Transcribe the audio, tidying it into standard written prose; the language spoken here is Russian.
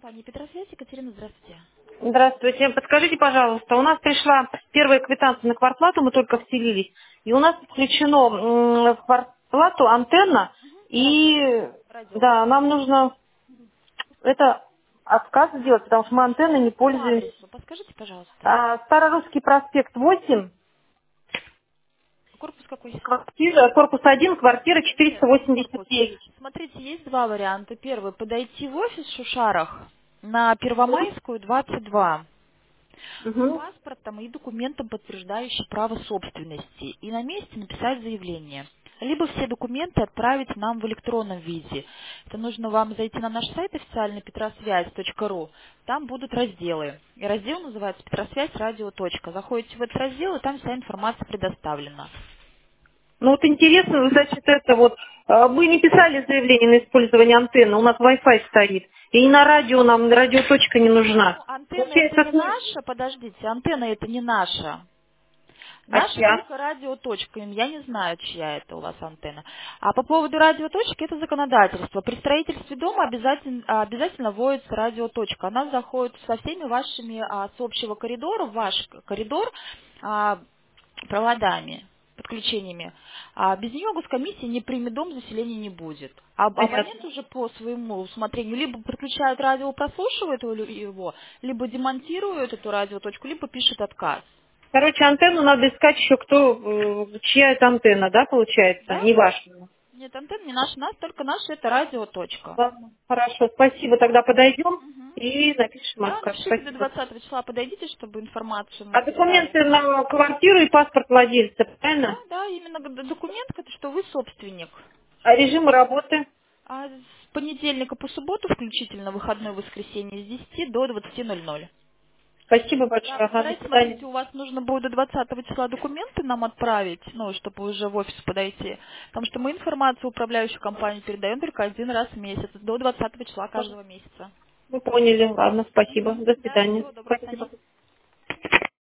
Компания Петросвязь, Екатерина, здравствуйте. Здравствуйте. Подскажите, пожалуйста, у нас пришла первая квитанция на квартплату, мы только вселились, и у нас включено в квартплату антенна, Радио. и Радио. да, нам нужно это отказ сделать, потому что мы антенной не По пользуемся. адресу, подскажите, пожалуйста. Старорусский проспект 8, Корпус какой? корпус 1, квартира Нет, корпус. 489. Смотрите, есть два варианта. Первый, подойти в офис в Шушарах на Первомайскую, 22. С Мгм. паспортом и документом, подтверждающим право собственности. И на месте написать заявление. Либо все документы отправить нам в электронном виде. Это нужно вам зайти на наш сайт официальный petrosвязь.ру. Там будут разделы. И раздел называется «Петросвязь радио. Точка». Заходите в этот раздел, и там вся информация предоставлена. Ну вот интересно, значит, это вот, мы не писали заявление на использование антенны, у нас Wi-Fi стоит. И на радио нам радиоточка не нужна. Ну, антенна это Получается, не наша, подождите, антенна это не наша. а Наша чья? только радиоточка. Я не знаю, чья это у вас антенна. А по поводу радиоточки, это законодательство. При строительстве дома обязательно вводится радиоточка. Она заходит со всеми вашими с общего коридора в ваш коридор а, проводами, подключениями. Без нее госкомиссия не примет дом, заселения не будет. А абонент Понятно. уже по своему усмотрению либо подключают радио, прослушивают его, либо демонтируют эту радиоточку, либо пишет отказ. Короче, антенну надо искать еще чья это антенна, да, получается, Да? не ваша. Нет, антенна не наша, только наша это радиоточка. Ладно, хорошо, спасибо, тогда подойдем Мгм. и напишем Да, отказ. напишите до Спасибо. 20 числа, подойдите, чтобы информацию мы А передали. документы на квартиру и паспорт владельца, Да, правильно? да, именно документ, что вы собственник. А режим работы? А с понедельника по субботу, включительно выходной воскресенье, с 10 до 20:00. Спасибо Да, большое, ага, до постарайтесь, свидания. смотрите, у вас нужно будет до 20 числа документы нам отправить, чтобы уже в офис подойти. Потому что мы информацию в управляющую компанию передаем только один раз в месяц, до 20 числа каждого месяца. Мы поняли. Ладно, спасибо. До Да, свидания. всего доброго, до Спасибо. свидания.